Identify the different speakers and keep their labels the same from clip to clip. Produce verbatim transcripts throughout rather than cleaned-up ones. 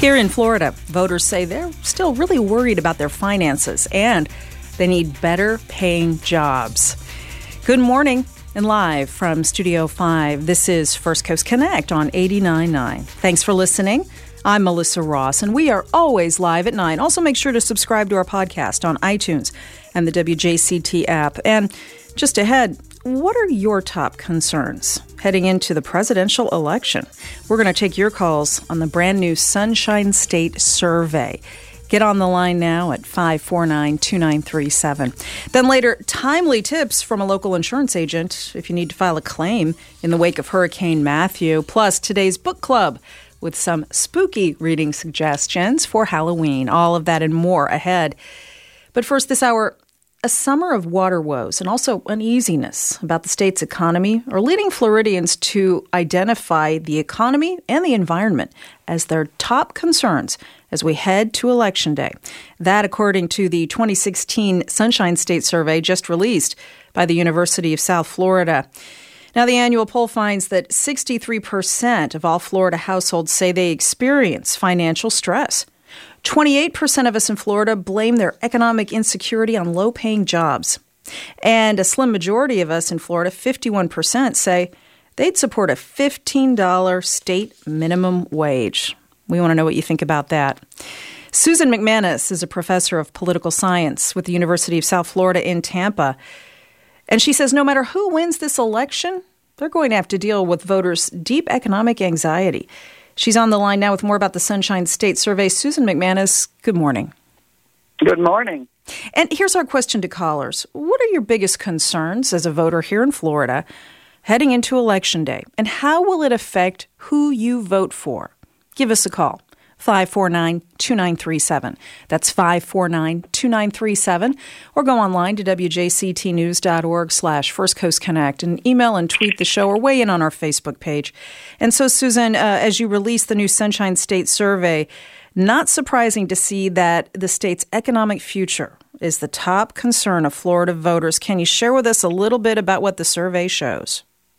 Speaker 1: Here in Florida, voters say they're still really worried about their finances and they need better paying jobs. Good morning and live from Studio five, this is First Coast Connect on eighty-nine point nine. Thanks for listening. I'm Melissa Ross, and we are always live at nine. Also, make sure to subscribe to our podcast on iTunes and the W J C T app. And just ahead, what are your top concerns heading into the presidential election? We're going to take your calls on the brand new Sunshine State Survey. Get on the line now at five four nine, two nine three seven. Then later, timely tips from a local insurance agent if you need to file a claim in the wake of Hurricane Matthew. Plus, today's book club with some spooky reading suggestions for Halloween. All of that and more ahead. But first this hour, a summer of water woes and also uneasiness about the state's economy are leading Floridians to identify the economy and the environment as their top concerns as we head to Election Day. That, according to the twenty sixteen Sunshine State Survey just released by the University of South Florida. Now, the annual poll finds that sixty-three percent of all Florida households say they experience financial stress. twenty-eight percent of us in Florida blame their economic insecurity on low-paying jobs. And a slim majority of us in Florida, fifty-one percent, say they'd support a fifteen dollars state minimum wage. We want to know what you think about that. Susan McManus is a professor of political science with the University of South Florida in Tampa. And she says no matter who wins this election, they're going to have to deal with voters' deep economic anxiety. She's on the line now with more about the Sunshine State Survey. Susan McManus, good morning.
Speaker 2: Good morning.
Speaker 1: And here's our question to callers. What are your biggest concerns as a voter here in Florida heading into Election Day? And how will it affect who you vote for? Give us a call. five four nine, two nine three seven. That's five four nine, two nine three seven. Or go online to W J C T news dot org slash First Coast Connect and email and tweet the show or weigh in on our Facebook page. And so, Susan, uh, as you release the new Sunshine State Survey, not surprising to see that the state's economic future is the top concern of Florida voters. Can you share with us a little bit about what the survey shows?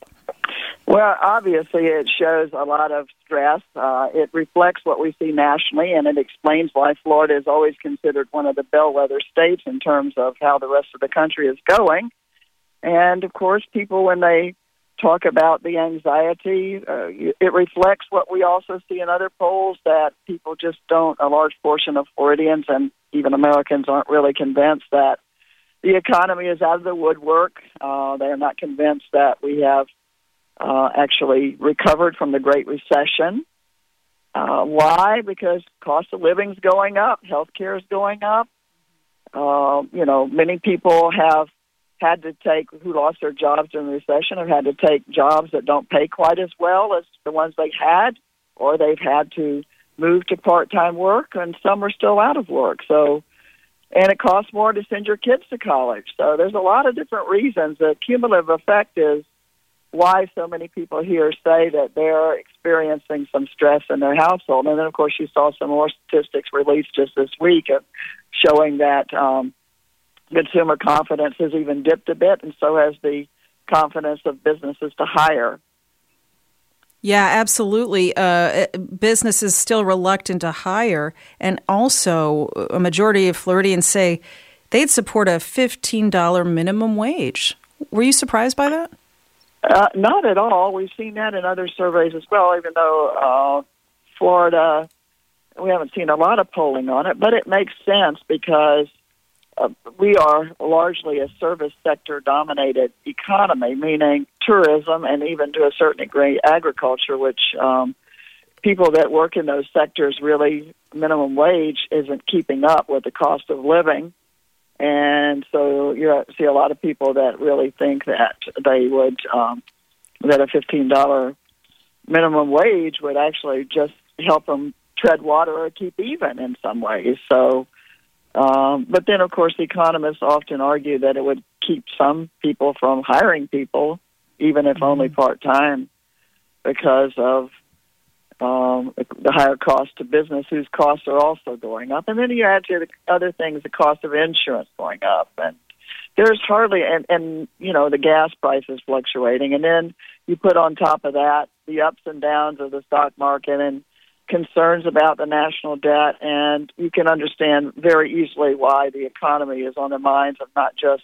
Speaker 2: Well, obviously, it shows a lot of stress. Uh, it reflects what we see nationally, and it explains why Florida is always considered one of the bellwether states in terms of how the rest of the country is going. And, of course, people, when they talk about the anxiety, uh, it reflects what we also see in other polls, that people just don't, a large portion of Floridians and even Americans aren't really convinced that the economy is out of the woodwork. Uh, they are not convinced that we have Uh, actually recovered from the Great Recession. Uh, why? Because cost of living is going up, healthcare is going up. Uh, you know, many people have had to take, who lost their jobs during the recession, have had to take jobs that don't pay quite as well as the ones they had, or they've had to move to part-time work, and some are still out of work. So, and it costs more to send your kids to college. So there's a lot of different reasons. The cumulative effect is why so many people here say that they're experiencing some stress in their household. And then, of course, you saw some more statistics released just this week of showing that um, consumer confidence has even dipped a bit, and so has the confidence of businesses to hire.
Speaker 1: Yeah, absolutely. Uh, business is still reluctant to hire, and also a majority of Floridians say they'd support a fifteen dollars minimum wage. Were you surprised by that?
Speaker 2: Uh, not at all. We've seen that in other surveys as well, even though uh, Florida, we haven't seen a lot of polling on it, but it makes sense because uh, we are largely a service sector-dominated economy, meaning tourism and even to a certain degree agriculture, which um, people that work in those sectors really, minimum wage isn't keeping up with the cost of living. And so you see a lot of people that really think that they would, um, that a fifteen dollars minimum wage would actually just help them tread water or keep even in some ways. So, um, but then, of course, economists often argue that it would keep some people from hiring people, even if only part-time, because of um, the higher cost to business, whose costs are also going up. And then you add to the other things, the cost of insurance going up. And there's hardly, and, and you know, the gas prices fluctuating. And then you put on top of that the ups and downs of the stock market and concerns about the national debt, and you can understand very easily why the economy is on the minds of not just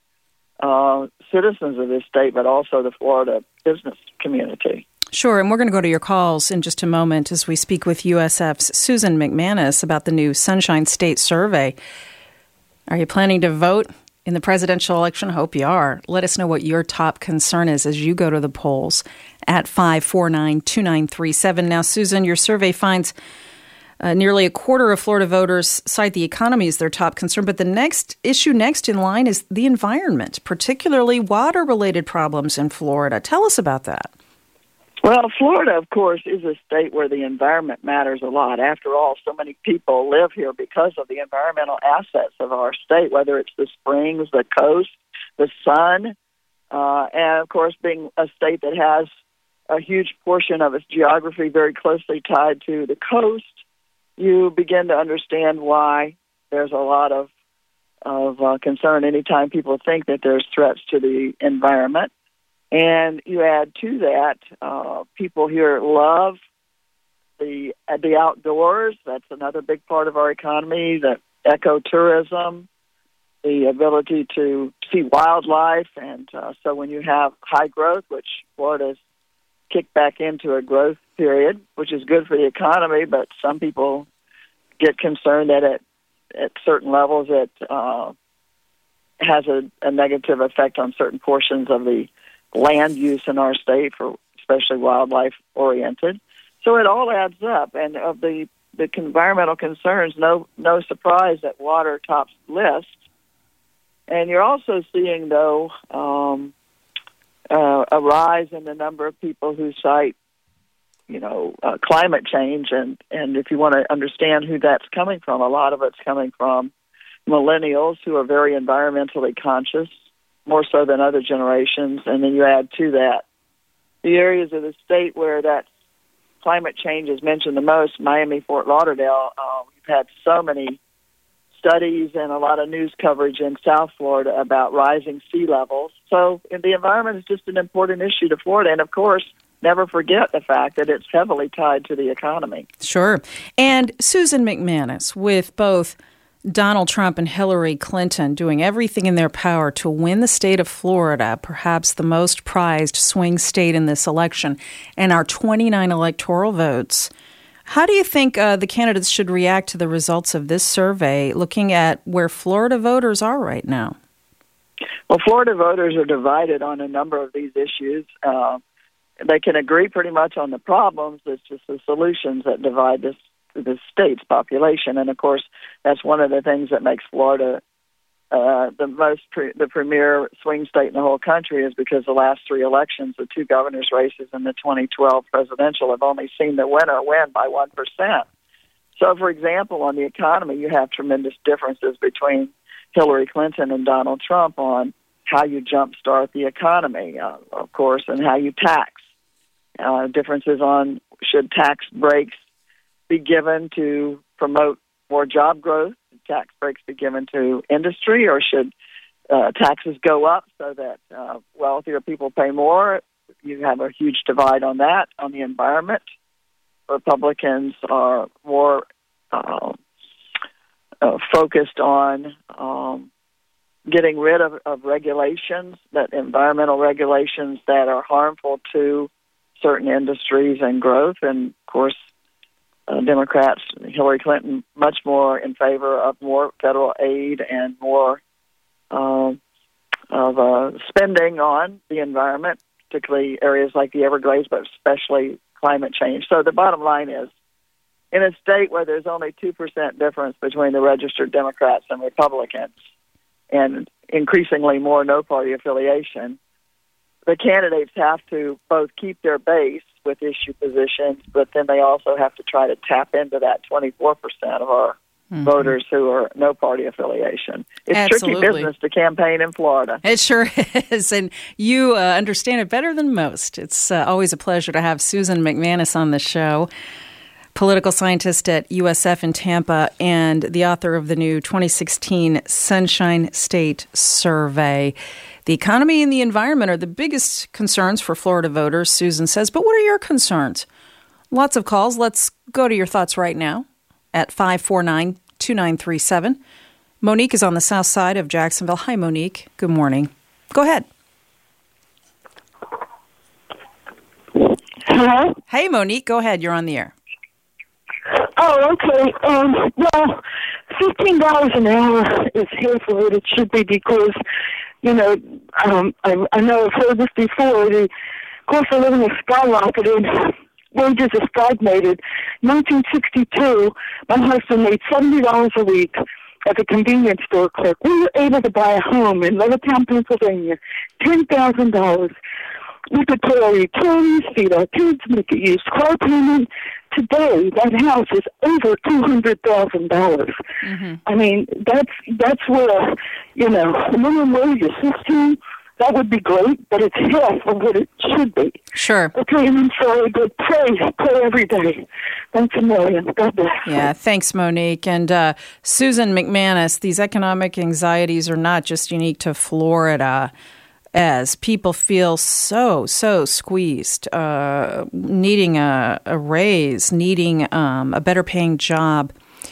Speaker 2: uh, citizens of this state, but also the Florida business community.
Speaker 1: Sure, and we're going to go to your calls in just a moment as we speak with U S F's Susan McManus about the new Sunshine State Survey. Are you planning to vote in the presidential election? Hope you are. Let us know what your top concern is as you go to the polls at five four nine, two nine three seven. Now, Susan, your survey finds uh, nearly a quarter of Florida voters cite the economy as their top concern, but the next issue next in line is the environment, particularly water-related problems in Florida. Tell us about that.
Speaker 2: Well, Florida, of course, is a state where the environment matters a lot. After all, so many people live here because of the environmental assets of our state, whether it's the springs, the coast, the sun, uh, and, of course, being a state that has a huge portion of its geography very closely tied to the coast, you begin to understand why there's a lot of, of uh, concern anytime people think that there's threats to the environment. And you add to that, uh, people here love the uh, the outdoors. That's another big part of our economy, the ecotourism, the ability to see wildlife. And uh, so when you have high growth, which Florida's kicked back into a growth period, which is good for the economy, but some people get concerned that at, at certain levels it uh, has a, a negative effect on certain portions of the land use in our state, for especially wildlife oriented. So it all adds up, and of the, the environmental concerns, no no surprise that water tops the list. And you're also seeing, though, um, uh, a rise in the number of people who cite, you know, uh, climate change, and, and if you want to understand who that's coming from, a lot of it's coming from millennials who are very environmentally conscious, more so than other generations. And then you add to that the areas of the state where that climate change is mentioned the most, Miami, Fort Lauderdale. Uh, we've had so many studies and a lot of news coverage in South Florida about rising sea levels. So the environment is just an important issue to Florida. And, of course, never forget the fact that it's heavily tied to the economy.
Speaker 1: Sure. And Susan McManus, with both Donald Trump and Hillary Clinton doing everything in their power to win the state of Florida, perhaps the most prized swing state in this election, and our twenty-nine electoral votes, how do you think uh, the candidates should react to the results of this survey, looking at where Florida voters are right now?
Speaker 2: Well, Florida voters are divided on a number of these issues. Uh, they can agree pretty much on the problems. It's just the solutions that divide this the state's population. And, of course, that's one of the things that makes Florida uh, the most pre- the premier swing state in the whole country, is because the last three elections, the two governor's races and the twenty twelve presidential, have only seen the winner win by one percent. So, for example, on the economy, you have tremendous differences between Hillary Clinton and Donald Trump on how you jumpstart the economy, uh, of course, and how you tax. Uh, differences on should tax breaks be given to promote more job growth, tax breaks be given to industry, or should uh, taxes go up so that uh, wealthier people pay more? You have a huge divide on that. On the environment, Republicans are more uh, uh, focused on um, getting rid of, of regulations, that environmental regulations that are harmful to certain industries and growth. And, of course, Uh, Democrats, Hillary Clinton, much more in favor of more federal aid and more uh, of uh, spending on the environment, particularly areas like the Everglades, but especially climate change. So the bottom line is, in a state where there's only two percent difference between the registered Democrats and Republicans, and increasingly more no-party affiliation, the candidates have to both keep their base with issue positions, but then they also have to try to tap into that twenty-four percent of our mm-hmm. voters who are no party affiliation. It's
Speaker 1: Absolutely.
Speaker 2: tricky business to campaign in Florida.
Speaker 1: It sure is, and you uh, understand it better than most. It's uh, always a pleasure to have Susan McManus on the show, political scientist at U S F in Tampa and the author of the new twenty sixteen Sunshine State Survey. The economy and the environment are the biggest concerns for Florida voters, Susan says. But what are your concerns? Lots of calls. Let's go to your thoughts right now at five four nine, two nine three seven. Monique is on the south side of Jacksonville. Hi, Monique. Good morning. Go ahead.
Speaker 3: Hello?
Speaker 1: Hey, Monique. Go ahead. You're on the air.
Speaker 3: Oh, okay. Um, well, fifteen dollars an hour is half of what it should be because, you know, um, I, I know I've heard this before. The cost of living has skyrocketed. Wages have stagnated. nineteen sixty-two, my husband made seventy dollars a week as a convenience store clerk. We were able to buy a home in Levittown, Pennsylvania, ten thousand dollars. We could pay our utilities, feed our kids, make a used car payment. Today, that house is over two hundred thousand dollars. Mm-hmm. I mean, that's that's where, you know, the minimum wage is fifteen. That would be great, but it's half of what it should be.
Speaker 1: Sure.
Speaker 3: Okay, and I'm sorry, but pray, pray every day. Thanks a million. God bless.
Speaker 1: Yeah, thanks, Monique. And uh, Susan McManus, these economic anxieties are not just unique to Florida, as people feel so, so squeezed, uh, needing a, a raise, needing um, a better paying job.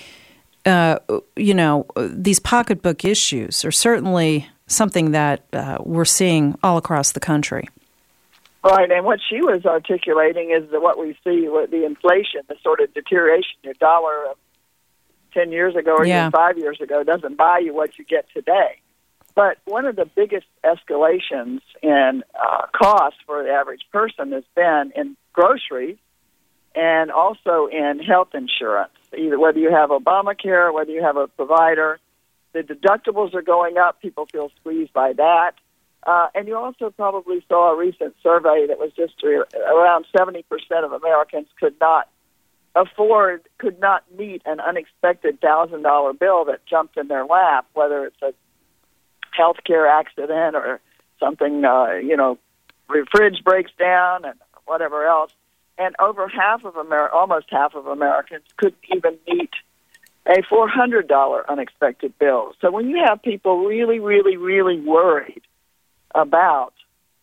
Speaker 1: Uh, you know, these pocketbook issues are certainly something that uh, we're seeing all across the country.
Speaker 2: Right, and what she was articulating is that what we see with the inflation, the sort of deterioration, your dollar of ten years ago or
Speaker 1: yeah.
Speaker 2: even five years ago doesn't buy you what you get today. But one of the biggest escalations in uh, cost for the average person has been in groceries and also in health insurance, either whether you have Obamacare or whether you have a provider. The deductibles are going up. People feel squeezed by that. Uh, and you also probably saw a recent survey that was just re- around seventy percent of Americans could not afford, could not meet an unexpected one thousand dollars bill that jumped in their lap, whether it's a healthcare accident or something, uh, you know, the fridge breaks down and whatever else. And over half of Amer- almost half of Americans couldn't even meet a four hundred dollars unexpected bill. So when you have people really, really, really worried about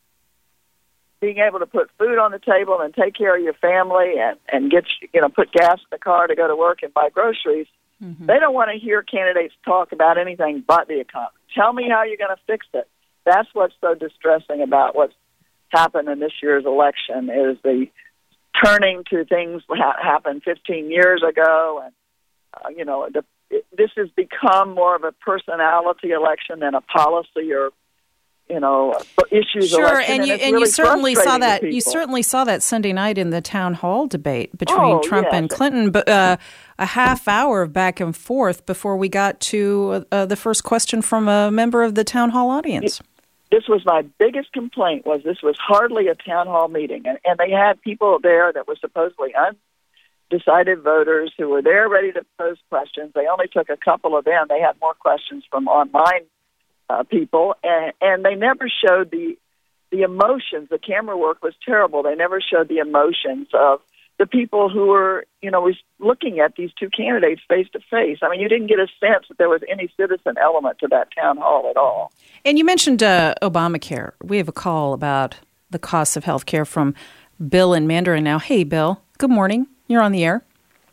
Speaker 2: being able to put food on the table and take care of your family and, and get, you know, put gas in the car to go to work and buy groceries, mm-hmm. they don't want to hear candidates talk about anything but the economy. Tell me how you're going to fix it. That's what's so distressing about what's happened in this year's election is the turning to things that happened fifteen years ago. And, uh, you know, the, it, this has become more of a personality election than a policy or, you know, issues.
Speaker 1: Sure,
Speaker 2: election,
Speaker 1: and you
Speaker 2: and,
Speaker 1: and
Speaker 2: really
Speaker 1: you certainly saw that.
Speaker 2: You
Speaker 1: certainly saw that Sunday night in the town hall debate between
Speaker 2: oh,
Speaker 1: Trump
Speaker 2: yes.
Speaker 1: and Clinton. But uh, a half hour of back and forth before we got to uh, the first question from a member of the town hall audience.
Speaker 2: This was my biggest complaint. Was this was hardly a town hall meeting, and, and they had people there that were supposedly undecided voters who were there ready to pose questions. They only took a couple of them. They had more questions from online Uh, people, and, and they never showed the the emotions. The camera work was terrible. They never showed the emotions of the people who were, you know, was looking at these two candidates face to face. I mean, you didn't get a sense that there was any citizen element to that town hall at all.
Speaker 1: And you mentioned uh, Obamacare. We have a call about the cost of health care from Bill in Mandarin now. Hey, Bill. Good morning. You're on the air.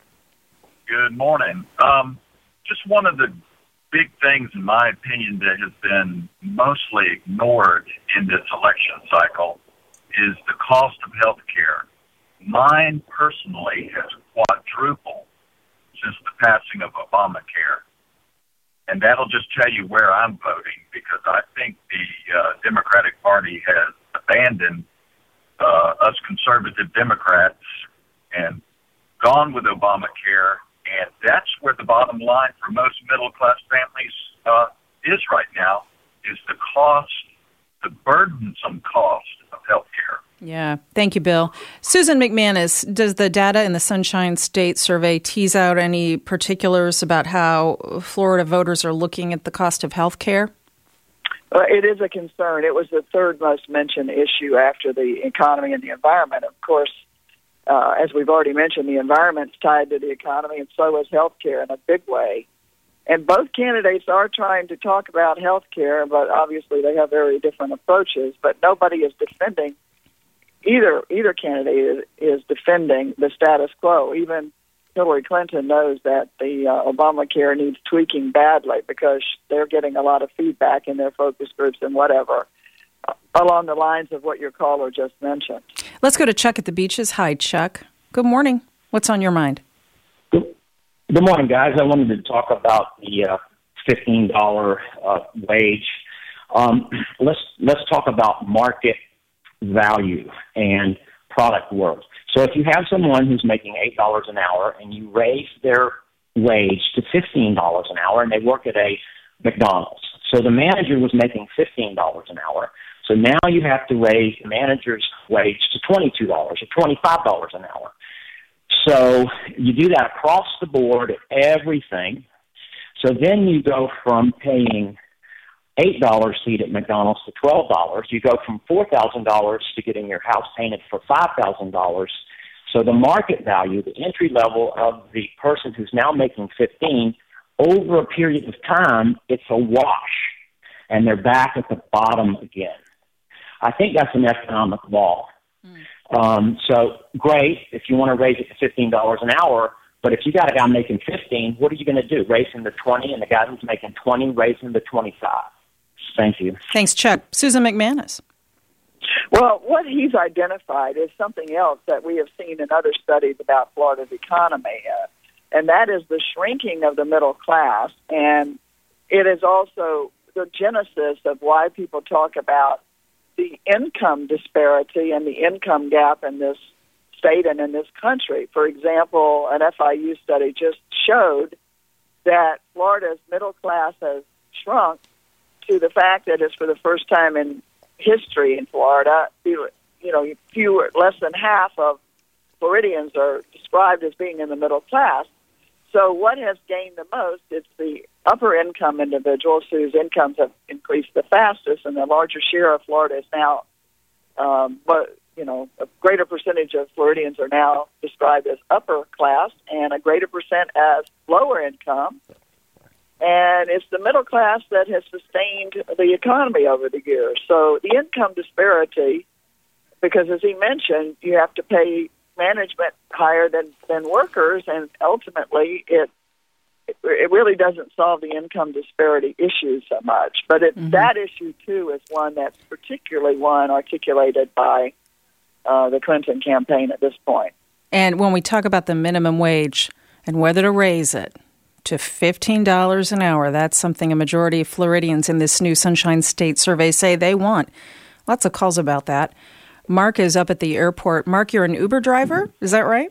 Speaker 4: Good morning. Um, just one of the big things, in my opinion, that has been mostly ignored in this election cycle is the cost of health care. Mine personally has quadrupled since the passing of Obamacare. And that'll just tell you where I'm voting, because I think the uh, Democratic Party has abandoned uh, us conservative Democrats and gone with Obamacare. And that's where the bottom line for most middle-class families uh, is right now, is the cost, the burdensome cost of health care.
Speaker 1: Yeah. Thank you, Bill. Susan McManus, does the data in the Sunshine State survey tease out any particulars about how Florida voters are looking at the cost of health care?
Speaker 2: Uh, it is a concern. It was the third most mentioned issue after the economy and the environment. Of course, Uh, as we've already mentioned, the environment's tied to the economy, and so is healthcare in a big way. And both candidates are trying to talk about healthcare, but obviously they have very different approaches. But nobody is defending, either either candidate is, is defending the status quo. Even Hillary Clinton knows that the uh, Obamacare needs tweaking badly because they're getting a lot of feedback in their focus groups and whatever, uh, along the lines of what your caller just mentioned.
Speaker 1: Let's go to Chuck at the Beaches. Hi, Chuck. Good morning. What's on your mind?
Speaker 5: Good, good morning, guys. I wanted to talk about the uh, fifteen dollars uh, wage. Um, let's let's talk about market value and product worth. So if you have someone who's making eight dollars an hour and you raise their wage to fifteen dollars an hour and they work at a McDonald's. So the manager was making fifteen dollars an hour. So now you have to raise the manager's wage to twenty-two dollars or twenty-five dollars an hour. So you do that across the board at everything. So then you go from paying eight dollars to eat at McDonald's to twelve dollars. You go from four thousand dollars to getting your house painted for five thousand dollars. So the market value, the entry level of the person who's now making fifteen, over a period of time, it's a wash, and they're back at the bottom again. I think that's an economic law. Mm. Um, so great if you want to raise it to fifteen dollars an hour, but if you got a guy making fifteen, what are you going to do? Raise him to twenty, and the guy who's making twenty, raise him to twenty-five. Thank you.
Speaker 1: Thanks, Chuck. Susan McManus.
Speaker 2: Well, what he's identified is something else that we have seen in other studies about Florida's economy, uh, and that is the shrinking of the middle class. And it is also the genesis of why people talk about the income disparity and the income gap in this state and in this country. For example, an F I U study just showed that Florida's middle class has shrunk to the fact that it's for the first time in history in Florida, you know, fewer, less than half of Floridians are described as being in the middle class. So what has gained the most? It's the upper income individuals whose incomes have increased the fastest, and the larger share of Florida is now, um, but you know, a greater percentage of Floridians are now described as upper class, and a greater percent as lower income. And it's the middle class that has sustained the economy over the years. So the income disparity, because as he mentioned, you have to pay management higher than, than workers, and ultimately it it really doesn't solve the income disparity issue so much. But it, mm-hmm. that issue, too, is one that's particularly one articulated by uh, the Clinton campaign at this point.
Speaker 1: And when we talk about the minimum wage and whether to raise it to fifteen dollars an hour, that's something a majority of Floridians in this new Sunshine State survey say they want. Lots of calls about that. Mark is up at the airport. Mark, you're an Uber driver, is that right?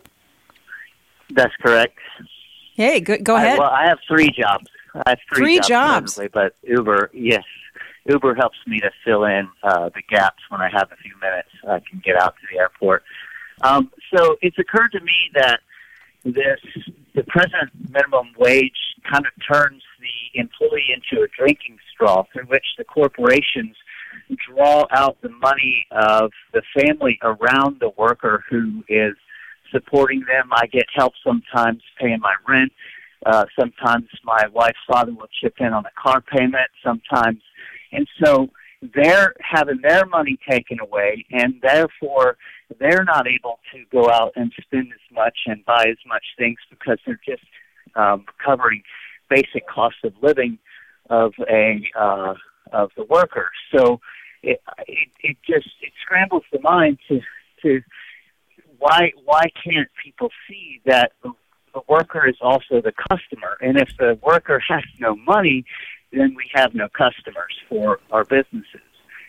Speaker 6: That's correct.
Speaker 1: Hey, go, go ahead.
Speaker 6: I, well, I have three jobs. I have three,
Speaker 1: three
Speaker 6: jobs,
Speaker 1: jobs.
Speaker 6: But Uber, yes, Uber helps me to fill in uh, the gaps when I have a few minutes. I can get out to the airport. Um, so it's occurred to me that this the present minimum wage kind of turns the employee into a drinking straw through which the corporations draw out the money of the family around the worker who is supporting them. I get help sometimes paying my rent. Uh, sometimes my wife's father will chip in on a car payment sometimes. And so they're having their money taken away, and therefore they're not able to go out and spend as much and buy as much things because they're just um, covering basic cost of living of a uh, of the worker. So it, it it just it scrambles the mind to to why why can't people see that the, the worker is also the customer, and if the worker has no money, then we have no customers for our businesses.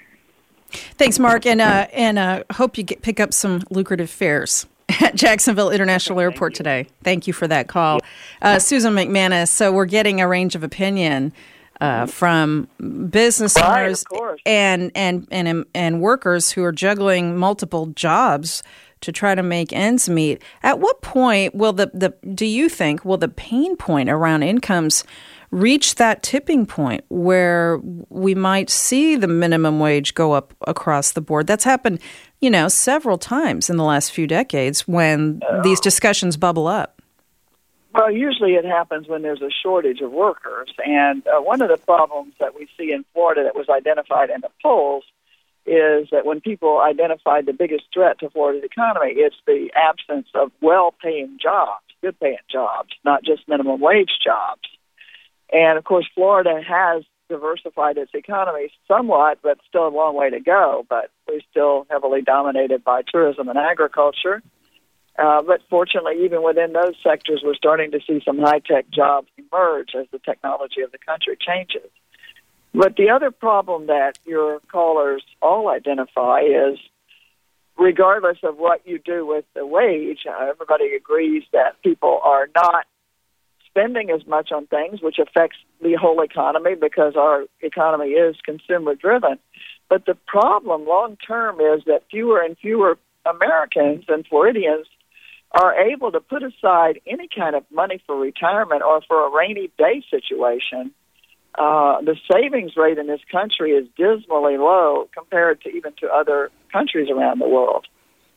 Speaker 1: Thanks, Mark, and uh, and uh, hope you get, pick up some lucrative fares at Jacksonville International Airport today. Thank you for that call. Uh, Susan McManus, so we're getting a range of opinion uh, from business
Speaker 2: right,
Speaker 1: owners
Speaker 2: of course.
Speaker 1: and, and, and, and workers who are juggling multiple jobs to try to make ends meet. At what point will the, the do you think, will the pain point around incomes reach that tipping point where we might see the minimum wage go up across the board? That's happened, you know, several times in the last few decades when uh, these discussions bubble up.
Speaker 2: Well, usually it happens when there's a shortage of workers. And uh, one of the problems that we see in Florida that was identified in the polls is that when people identified the biggest threat to Florida's economy, it's the absence of well-paying jobs, good-paying jobs, not just minimum wage jobs. And, of course, Florida has diversified its economy somewhat, but still a long way to go. But we're still heavily dominated by tourism and agriculture. Uh, but fortunately, even within those sectors, we're starting to see some high-tech jobs emerge as the technology of the country changes. But the other problem that your callers all identify is, regardless of what you do with the wage, uh, everybody agrees that people are not spending as much on things, which affects the whole economy because our economy is consumer-driven. But the problem long-term is that fewer and fewer Americans and Floridians are able to put aside any kind of money for retirement or for a rainy day situation. Uh, the savings rate in this country is dismally low compared to even to other countries around the world.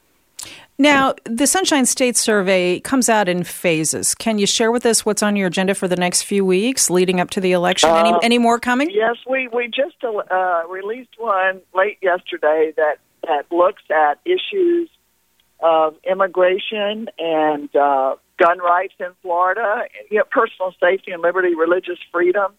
Speaker 1: Now, the Sunshine State Survey comes out in phases. Can you share with us what's on your agenda for the next few weeks leading up to the election? Any, uh, any more coming?
Speaker 2: Yes, we, we just uh, released one late yesterday that, that looks at issues of immigration and uh, gun rights in Florida, you know, personal safety and liberty, religious freedoms.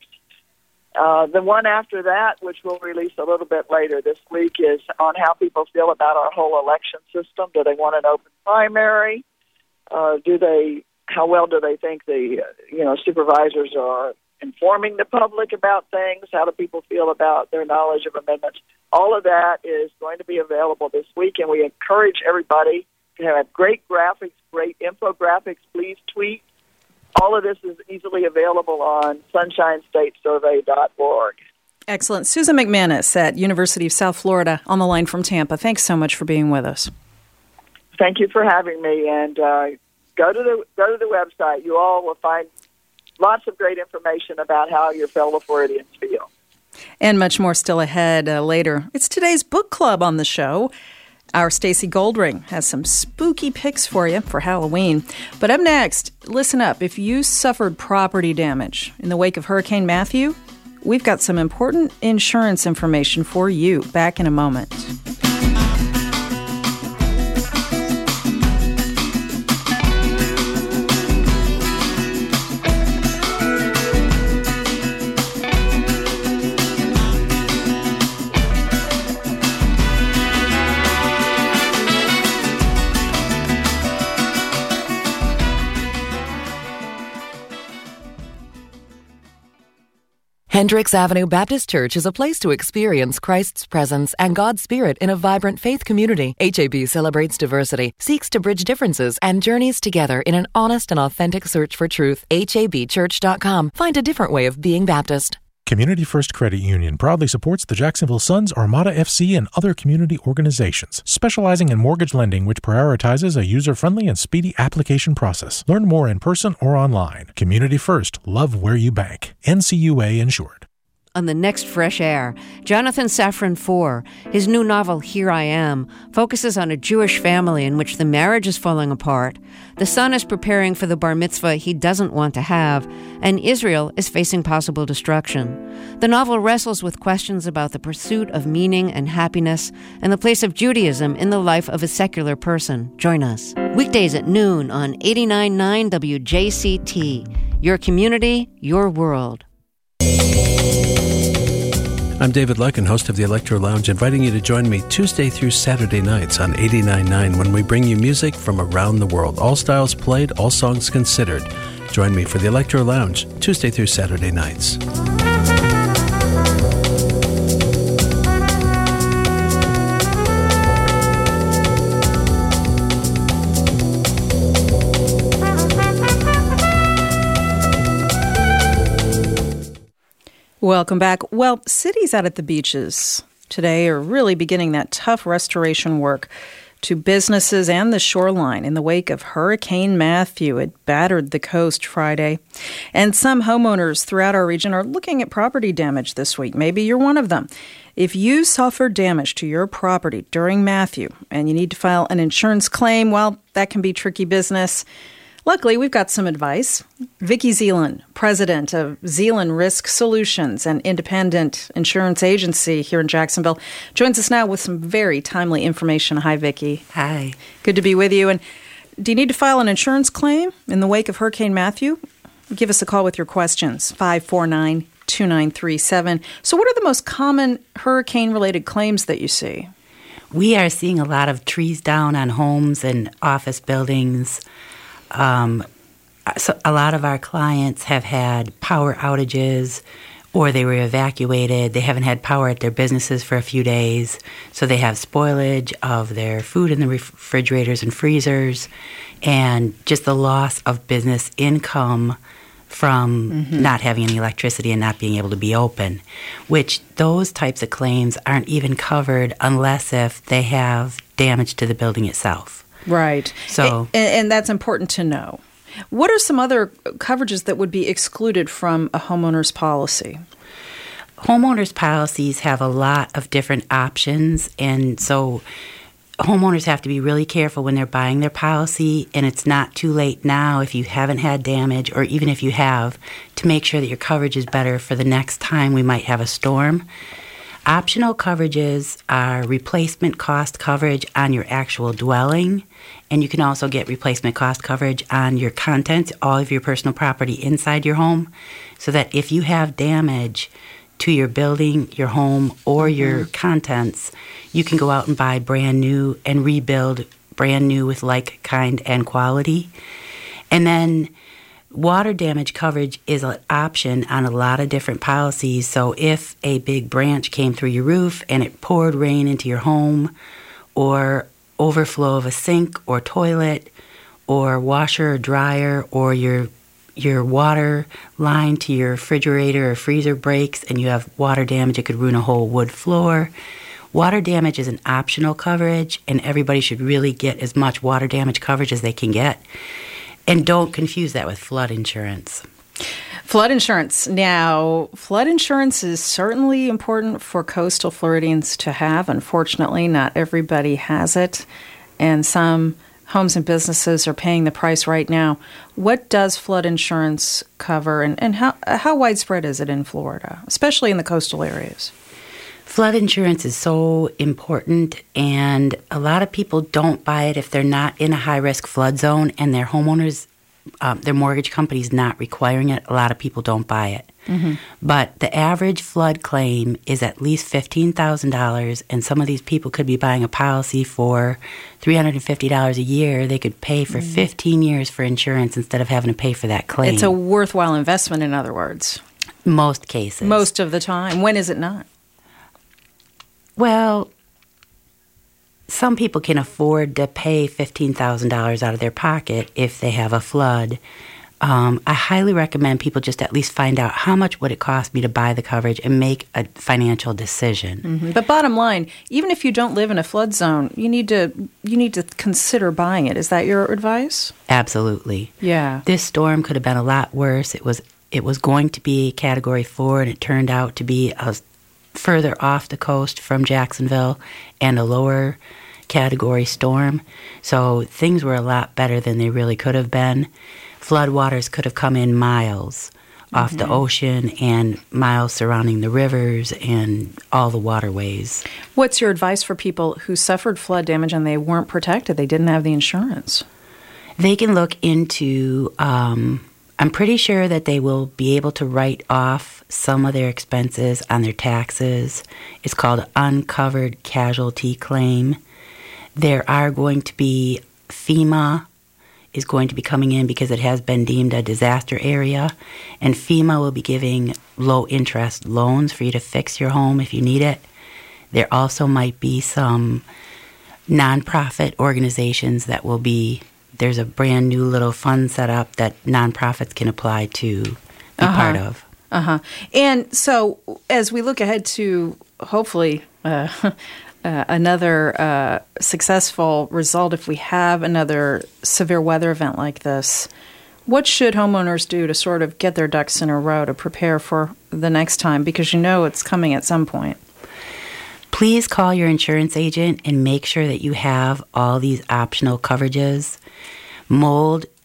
Speaker 2: Uh, the one after that, which we'll release a little bit later this week, is on how people feel about our whole election system. Do they want an open primary? Uh, do they? How well do they think the uh, you know supervisors are informing the public about things? How do people feel about their knowledge of amendments? All of that is going to be available this week, and we encourage everybody to have great graphics, great infographics. Please tweet. All of this is easily available on sunshine state survey dot org.
Speaker 1: Excellent. Susan McManus at University of South Florida on the line from Tampa. Thanks so much for being with us.
Speaker 2: Thank you for having me. And uh, go to the go to the website. You all will find lots of great information about how your fellow Floridians feel.
Speaker 1: And much more still ahead uh, later. It's today's book club on the show. Our Stacey Goldring has some spooky picks for you for Halloween. But up next, listen up. If you suffered property damage in the wake of Hurricane Matthew, we've got some important insurance information for you. Back in a moment.
Speaker 7: Hendricks Avenue Baptist Church is a place to experience Christ's presence and God's Spirit in a vibrant faith community. H A B celebrates diversity, seeks to bridge differences, and journeys together in an honest and authentic search for truth. H A B church dot com. Find a different way of being Baptist.
Speaker 8: Community First Credit Union proudly supports the Jacksonville Suns, Armada F C, and other community organizations, specializing in mortgage lending which prioritizes a user-friendly and speedy application process. Learn more in person or online. Community First, love where you bank. N C U A insured.
Speaker 9: On the next Fresh Air, Jonathan Safran Foer, his new novel Here I Am, focuses on a Jewish family in which the marriage is falling apart, the son is preparing for the bar mitzvah he doesn't want to have, and Israel is facing possible destruction. The novel wrestles with questions about the pursuit of meaning and happiness and the place of Judaism in the life of a secular person. Join us. Weekdays at noon on eighty-nine point nine W J C T. Your community, your world.
Speaker 10: I'm David Lucken, host of the Electro Lounge, inviting you to join me Tuesday through Saturday nights on eighty-nine point nine when we bring you music from around the world. All styles played, all songs considered. Join me for the Electro Lounge Tuesday through Saturday nights.
Speaker 1: Welcome back. Well, cities out at the beaches today are really beginning that tough restoration work to businesses and the shoreline in the wake of Hurricane Matthew. It battered the coast Friday. And some homeowners throughout our region are looking at property damage this week. Maybe you're one of them. If you suffered damage to your property during Matthew and you need to file an insurance claim, well, that can be tricky business. Luckily, we've got some advice. Vicki Zeeland, president of Zeeland Risk Solutions, an independent insurance agency here in Jacksonville, joins us now with some very timely information. Hi, Vicki.
Speaker 11: Hi.
Speaker 1: Good to be with you. And do you need to file an insurance claim in the wake of Hurricane Matthew? Give us a call with your questions, five four nine, two nine three seven. So what are the most common hurricane-related claims that you see?
Speaker 11: We are seeing a lot of trees down on homes and office buildings. Um, so a lot of our clients have had power outages, or they were evacuated. They haven't had power at their businesses for a few days, so they have spoilage of their food in the refrigerators and freezers, and just the loss of business income from mm-hmm. not having any electricity and not being able to be open, which those types of claims aren't even covered unless if they have damage to the building itself.
Speaker 1: Right.
Speaker 11: So,
Speaker 1: and, and that's important to know. What are some other coverages that would be excluded from a homeowner's policy?
Speaker 11: Homeowners' policies have a lot of different options, and so homeowners have to be really careful when they're buying their policy, and it's not too late now if you haven't had damage, or even if you have, to make sure that your coverage is better for the next time we might have a storm. Optional coverages are replacement cost coverage on your actual dwelling, and you can also get replacement cost coverage on your contents, all of your personal property inside your home, so that if you have damage to your building, your home, or mm-hmm. your contents, you can go out and buy brand new and rebuild brand new with like, kind, and quality. And then water damage coverage is an option on a lot of different policies. So if a big branch came through your roof and it poured rain into your home, or overflow of a sink or toilet or washer or dryer, or your your water line to your refrigerator or freezer breaks and you have water damage, it could ruin a whole wood floor. Water damage is an optional coverage, and everybody should really get as much water damage coverage as they can get. And don't confuse that with flood insurance.
Speaker 1: Flood insurance. Now, flood insurance is certainly important for coastal Floridians to have. Unfortunately, not everybody has it, and some homes and businesses are paying the price right now. What does flood insurance cover, and, and how, how widespread is it in Florida, especially in the coastal areas?
Speaker 11: Flood insurance is so important, and a lot of people don't buy it if they're not in a high-risk flood zone and their homeowners, um, their mortgage company's not requiring it. A lot of people don't buy it. Mm-hmm. But the average flood claim is at least fifteen thousand dollars, and some of these people could be buying a policy for three hundred fifty dollars a year. They could pay for mm-hmm. fifteen years for insurance instead of having to pay for that claim.
Speaker 1: It's a worthwhile investment, in other words.
Speaker 11: Most cases.
Speaker 1: Most of the time. When is it not?
Speaker 11: Well, some people can afford to pay fifteen thousand dollars out of their pocket if they have a flood. Um, I highly recommend people just at least find out how much would it cost me to buy the coverage and make a financial decision.
Speaker 1: Mm-hmm. But bottom line, even if you don't live in a flood zone, you need to you need to consider buying it. Is that your advice?
Speaker 11: Absolutely.
Speaker 1: Yeah.
Speaker 11: This storm could have been a lot worse. It was it was going to be Category four, and it turned out to be a further off the coast from Jacksonville and a lower category storm. So things were a lot better than they really could have been. Floodwaters could have come in miles mm-hmm. off the ocean and miles surrounding the rivers and all the waterways.
Speaker 1: What's your advice for people who suffered flood damage and they weren't protected? They didn't have the insurance.
Speaker 11: They can look into, um, I'm pretty sure that they will be able to write off some of their expenses on their taxes. It's called uncovered casualty claim. There are going to be FEMA is going to be coming in because it has been deemed a disaster area, and FEMA will be giving low-interest loans for you to fix your home if you need it. There also might be some nonprofit organizations that will be, there's a brand new little fund set up that nonprofits can apply to be
Speaker 1: uh-huh.
Speaker 11: part of.
Speaker 1: Uh-huh. And so as we look ahead to hopefully uh, uh, another uh, successful result, if we have another severe weather event like this, what should homeowners do to sort of get their ducks in a row to prepare for the next time? Because you know it's coming at some point.
Speaker 11: Please call your insurance agent and make sure that you have all these optional coverages. Mold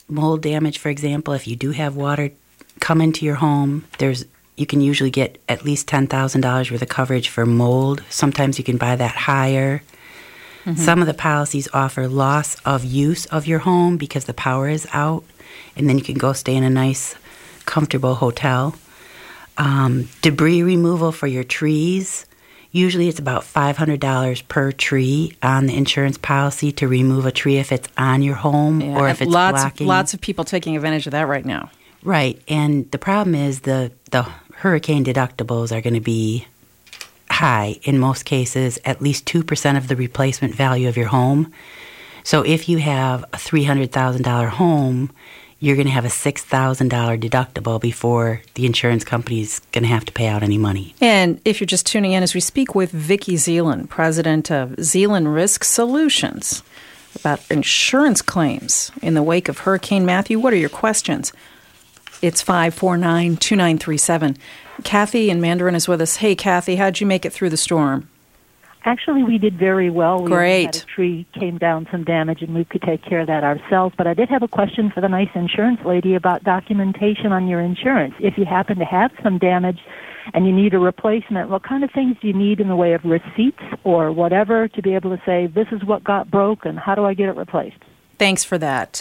Speaker 11: mold damage, for example, if you do have water come into your home, there's you can usually get at least ten thousand dollars worth of coverage for mold. Sometimes you can buy that higher. Mm-hmm. Some of the policies offer loss of use of your home because the power is out, and then you can go stay in a nice, comfortable hotel. Um, debris removal for your trees. Usually it's about five hundred dollars per tree on the insurance policy to remove a tree if it's on your home
Speaker 1: yeah,
Speaker 11: or if it's
Speaker 1: lots
Speaker 11: blocking.
Speaker 1: Of, lots of people taking advantage of that right now.
Speaker 11: Right, and the problem is the, the hurricane deductibles are going to be high in most cases, at least two percent of the replacement value of your home. So if you have a three hundred thousand dollars home, you're going to have a six thousand dollars deductible before the insurance company's going to have to pay out any money.
Speaker 1: And if you're just tuning in, as we speak with Vicki Zeeland, president of Zeeland Risk Solutions, about insurance claims in the wake of Hurricane Matthew. What are your questions? It's five four nine, two nine three seven. Kathy in Mandarin is with us. Hey, Kathy, how'd you make it through the storm?
Speaker 12: Actually, we did very well. We
Speaker 1: Great.
Speaker 12: had a tree came down, some damage, and we could take care of that ourselves. But I did have a question for the nice insurance lady about documentation on your insurance. If you happen to have some damage and you need a replacement, what kind of things do you need in the way of receipts or whatever to be able to say, this is what got broken, how do I get it replaced?
Speaker 1: Thanks for that.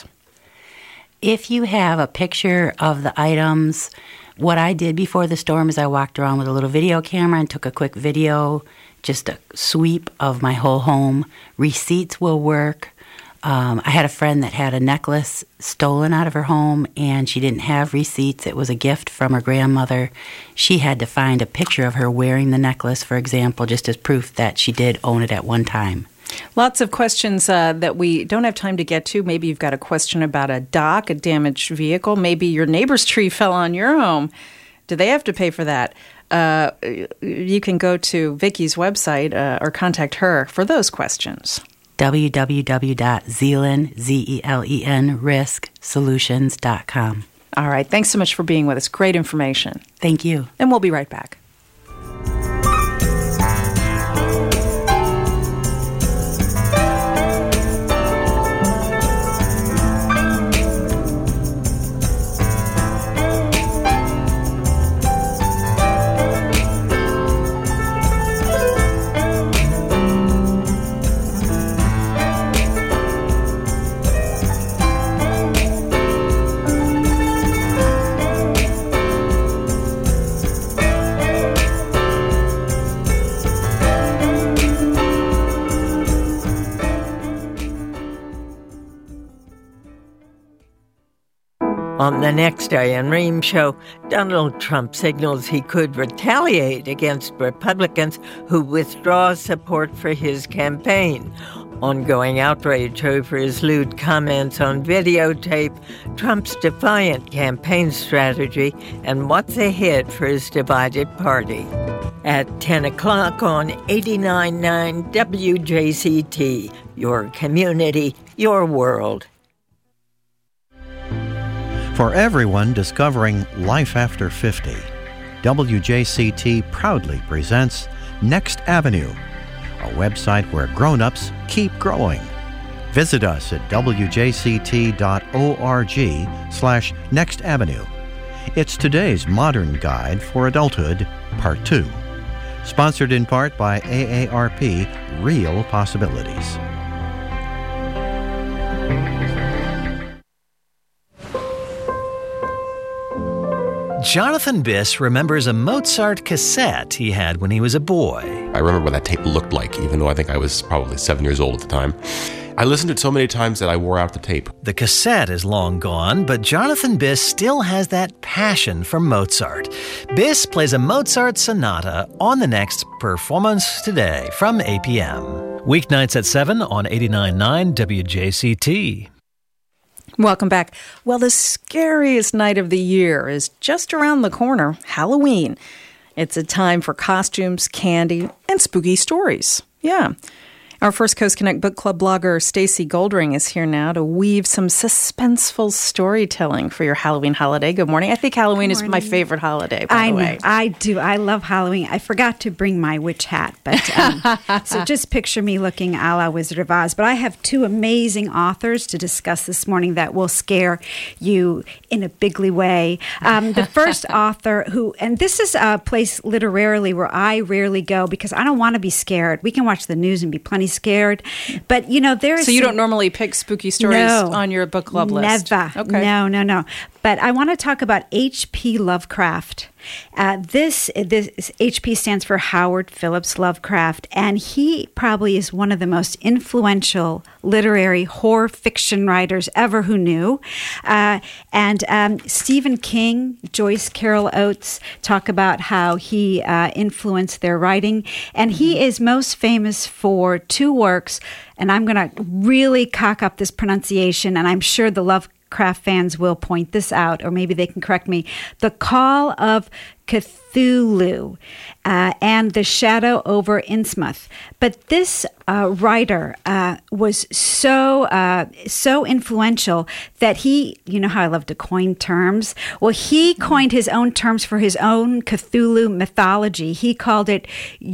Speaker 11: If you have a picture of the items, what I did before the storm is I walked around with a little video camera and took a quick video, just a sweep of my whole home. Receipts will work. Um, I had a friend that had a necklace stolen out of her home, and she didn't have receipts. It was a gift from her grandmother. She had to find a picture of her wearing the necklace, for example, just as proof that she did own it at one time.
Speaker 1: Lots of questions uh, that we don't have time to get to. Maybe you've got a question about a dock, a damaged vehicle. Maybe your neighbor's tree fell on your home. Do they have to pay for that? Uh, you can go to Vicki's website uh, or contact her for those questions.
Speaker 11: w w w dot zeeland, Z E L E N, risk solutions dot com.
Speaker 1: All right. Thanks so much for being with us. Great information.
Speaker 11: Thank you.
Speaker 1: And we'll be right back.
Speaker 13: On the next Diane Rehm show, Donald Trump signals he could retaliate against Republicans who withdraw support for his campaign. Ongoing outrage over his lewd comments on videotape, Trump's defiant campaign strategy, and what's ahead for his divided party. At ten o'clock on eighty-nine point nine W J C T, your community, your world.
Speaker 14: For everyone discovering life after fifty, W J C T proudly presents Next Avenue, a website where grown-ups keep growing. Visit us at w j c t dot org slash next avenue. It's today's modern guide for adulthood, part two. Sponsored in part by A A R P, Real Possibilities.
Speaker 15: Jonathan Biss remembers a Mozart cassette he had when he was a boy.
Speaker 16: I remember what that tape looked like, even though I think I was probably seven years old at the time. I listened to it so many times that I wore out the tape.
Speaker 15: The cassette is long gone, but Jonathan Biss still has that passion for Mozart. Biss plays a Mozart sonata on the next Performance Today from eight p.m. Weeknights at seven on eighty-nine point nine W J C T.
Speaker 1: Welcome back. Well, the scariest night of the year is just around the corner, Halloween. It's a time for costumes, candy, and spooky stories. Yeah. Our First Coast Connect Book Club blogger, Stacey Goldring, is here now to weave some suspenseful storytelling for your Halloween holiday. Good morning. I think Halloween is my favorite holiday, by
Speaker 17: I
Speaker 1: the
Speaker 17: know.
Speaker 1: way.
Speaker 17: I do. I love Halloween. I forgot to bring my witch hat, but um, so just picture me looking a la Wizard of Oz. But I have two amazing authors to discuss this morning that will scare you in a bigly way. Um, the first author who, and this is a place literarily where I rarely go because I don't want to be scared. We can watch the news and be plenty scared, but you know there's
Speaker 1: so you don't normally pick spooky stories
Speaker 17: no,
Speaker 1: on your book club list.
Speaker 17: Never.
Speaker 1: Okay.
Speaker 17: No, no, no. But I want to talk about H P Lovecraft. Uh, this this H P stands for Howard Phillips Lovecraft, and he probably is one of the most influential literary horror fiction writers ever who knew. Uh, and um, Stephen King, Joyce Carol Oates talk about how he uh, influenced their writing, and he is most famous for two works. And I'm going to really cock up this pronunciation, and I'm sure the Lovecraft fans will point this out, or maybe they can correct me. The Call of Cthulhu uh, and The Shadow over Innsmouth. But this uh, writer uh, was so uh, so influential that he, you know how I love to coin terms? Well, he coined his own terms for his own Cthulhu mythology. He called it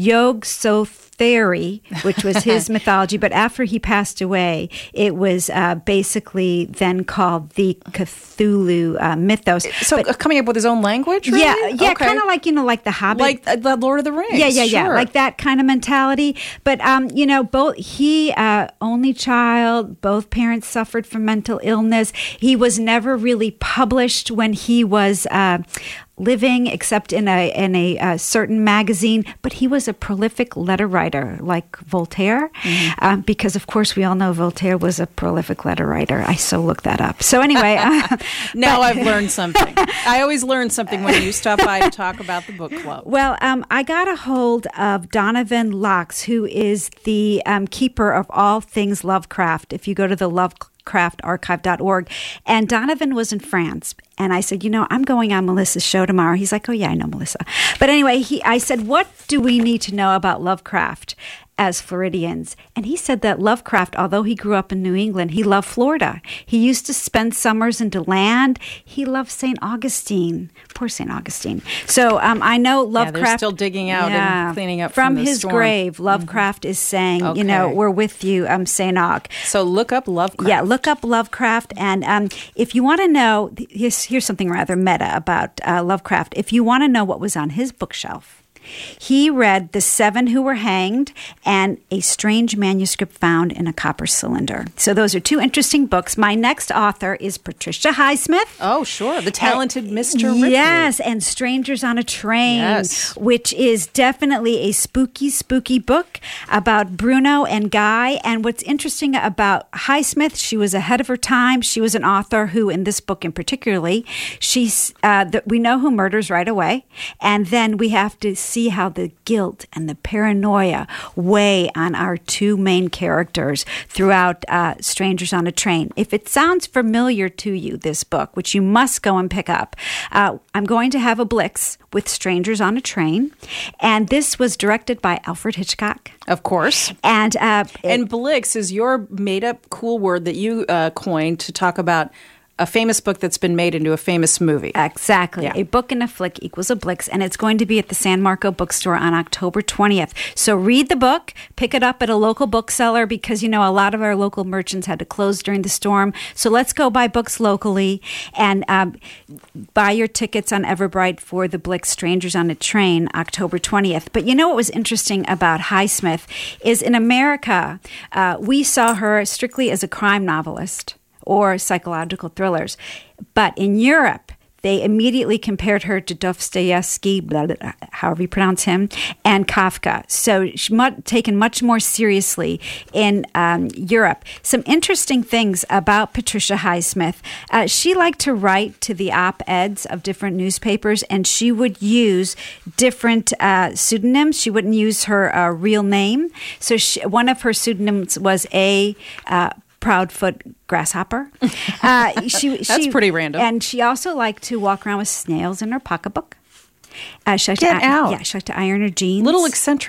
Speaker 17: Yog-Sothoth, which was his mythology, but after he passed away, it was uh, basically then called the Cthulhu uh, mythos.
Speaker 1: So
Speaker 17: but,
Speaker 1: coming up with his own language, really?
Speaker 17: Yeah, yeah,
Speaker 1: okay.
Speaker 17: kind of like, you know, like The Hobbit.
Speaker 1: Like uh, the Lord of the Rings.
Speaker 17: Yeah, yeah, yeah,
Speaker 1: sure.
Speaker 17: like that kind of mentality. But, um, you know, both he, uh, only child, both parents suffered from mental illness. He was never really published when he was uh, living, except in a in a uh, certain magazine. But he was a prolific letter writer, like Voltaire, mm-hmm. um, because of course we all know Voltaire was a prolific letter writer. I so looked that up. So anyway, uh,
Speaker 1: now
Speaker 17: but,
Speaker 1: I've learned something. I always learn something when you stop by to talk about the book club.
Speaker 17: Well, um, I got a hold of Donovan Laux, who is the um, keeper of all things Lovecraft. If you go to the Lovecraft Archive dot org, and Donovan was in France. And I said, you know, I'm going on Melissa's show tomorrow. He's like, oh, yeah, I know Melissa. But anyway, he, I said, what do we need to know about Lovecraft as Floridians? And he said that Lovecraft, although he grew up in New England, he loved Florida. He used to spend summers in DeLand. He loved Saint Augustine. Poor Saint Augustine. So um, I know Lovecraft.
Speaker 1: Yeah, they're still digging out
Speaker 17: yeah,
Speaker 1: and cleaning up
Speaker 17: from,
Speaker 1: from the
Speaker 17: his
Speaker 1: storm.
Speaker 17: grave. Lovecraft mm-hmm. is saying,
Speaker 1: okay.
Speaker 17: you know, we're with you, um, Saint Aug.
Speaker 1: So look up Lovecraft.
Speaker 17: Yeah, look up Lovecraft. And um, if you want to know, here's, here's something rather meta about uh, Lovecraft. If you want to know what was on his bookshelf, he read The Seven Who Were Hanged and A Strange Manuscript Found in a Copper Cylinder. So those are two interesting books. My next author is Patricia Highsmith.
Speaker 1: Oh, sure. The talented uh, Mister Ripley.
Speaker 17: Yes, and Strangers on a Train,
Speaker 1: yes.
Speaker 17: which is definitely a spooky, spooky book about Bruno and Guy. And what's interesting about Highsmith, she was ahead of her time. She was an author who, in this book in particularly, she's uh, the, we know who murders right away. And then we have to see how the guilt and the paranoia weigh on our two main characters throughout uh, Strangers on a Train. If it sounds familiar to you, this book, which you must go and pick up, uh, I'm going to have a Blix with Strangers on a Train. And this was directed by Alfred Hitchcock.
Speaker 1: Of course.
Speaker 17: And uh,
Speaker 1: and Blix is your made-up cool word that you uh, coined to talk about a famous book that's been made into a famous movie.
Speaker 17: Exactly.
Speaker 1: Yeah.
Speaker 17: A book and a flick equals a Blix, and it's going to be at the San Marco bookstore on October twentieth. So read the book, pick it up at a local bookseller, because, you know, a lot of our local merchants had to close during the storm. So let's go buy books locally and um, buy your tickets on Everbright for the Blix Strangers on a Train, October twentieth. But you know what was interesting about Highsmith is in America, uh, we saw her strictly as a crime novelist or psychological thrillers. But in Europe, they immediately compared her to Dostoevsky, blah, blah, blah, however you pronounce him, and Kafka. So she's taken much more seriously in um, Europe. Some interesting things about Patricia Highsmith. Uh, she liked to write to the op-eds of different newspapers, and she would use different uh, pseudonyms. She wouldn't use her uh, real name. So she, one of her pseudonyms was A. Uh, Proudfoot Grasshopper. Uh, she,
Speaker 1: That's
Speaker 17: she,
Speaker 1: pretty random.
Speaker 17: And she also liked to walk around with snails in her pocketbook. Uh, she liked
Speaker 1: Get
Speaker 17: to,
Speaker 1: out.
Speaker 17: Yeah, she liked to iron her jeans.
Speaker 1: Little eccentric.